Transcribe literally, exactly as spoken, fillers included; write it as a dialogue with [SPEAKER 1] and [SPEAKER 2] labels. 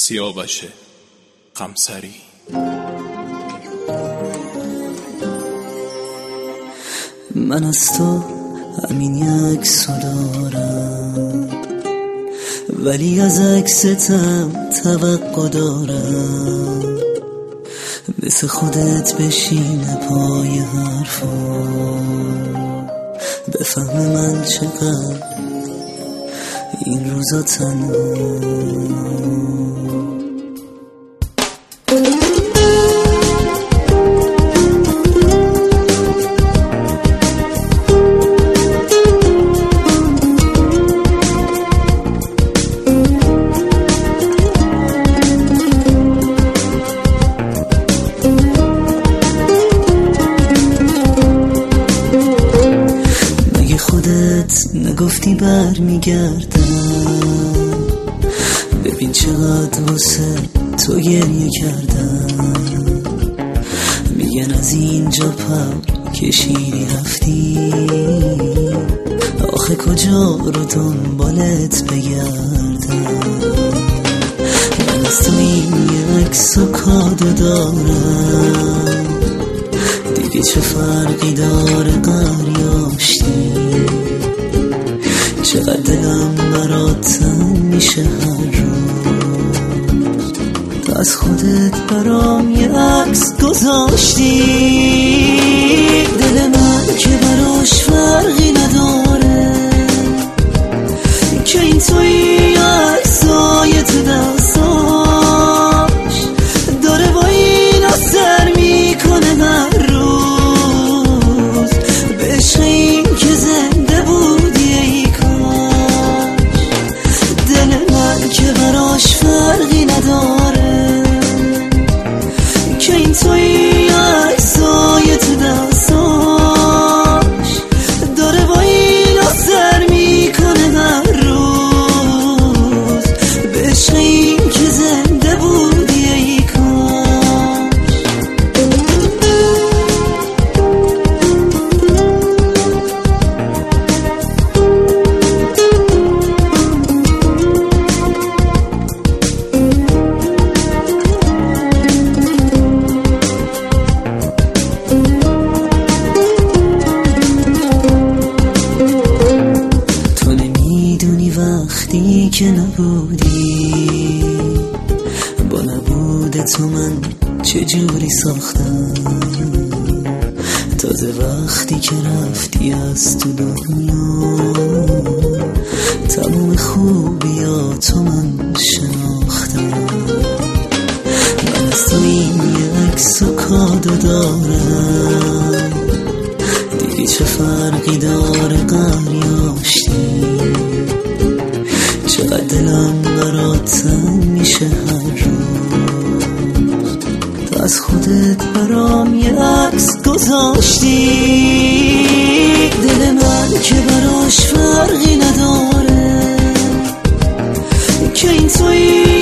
[SPEAKER 1] سیاوش قمصری.
[SPEAKER 2] من از تو همین یک عکسو دارم، ولی از عکستم توقع دارم مثل خودت بشینه پای حرفا، بفهم من چقدر این روزا تنها. نگفتی بر میگردم، ببین چقدر واسه تو گریه کردم. میگن از اینجا پر کشیدی رفتی، آخه کجا رو دنبالت بگردم. من از تو این یه عکس و کادو دارم، دیگه چه فرقی داره قریاشتی. چقدر دلم برات تنگ میشه هر روز، تو از خودت برام یه عکس گذاشتی. دل من که براش فرقی نداره که این توی عکسای تو دستاش داره با این اثر میکنه هر روز. به عشق این که زنده بودی ای که براش فرقی نداره که این توی عکسای تو دستاش داره با این اثر میکنه هر روز. به عشق این که زنده بودی ای وقتی که نبودی، با نبود تو من چجوری ساختم. تازه وقتی که رفتی از تو دنیا، تمام خوبیاتو من شناختم. من از تو این یه عکس و کادو دارم، دیگه چه فرقی داره قریاشتی. چقدر دلم برات تنگ میشه هر روز، تو از خودت برام یه عکس گذاشتی. دل من که براش فرقی نداره که این توی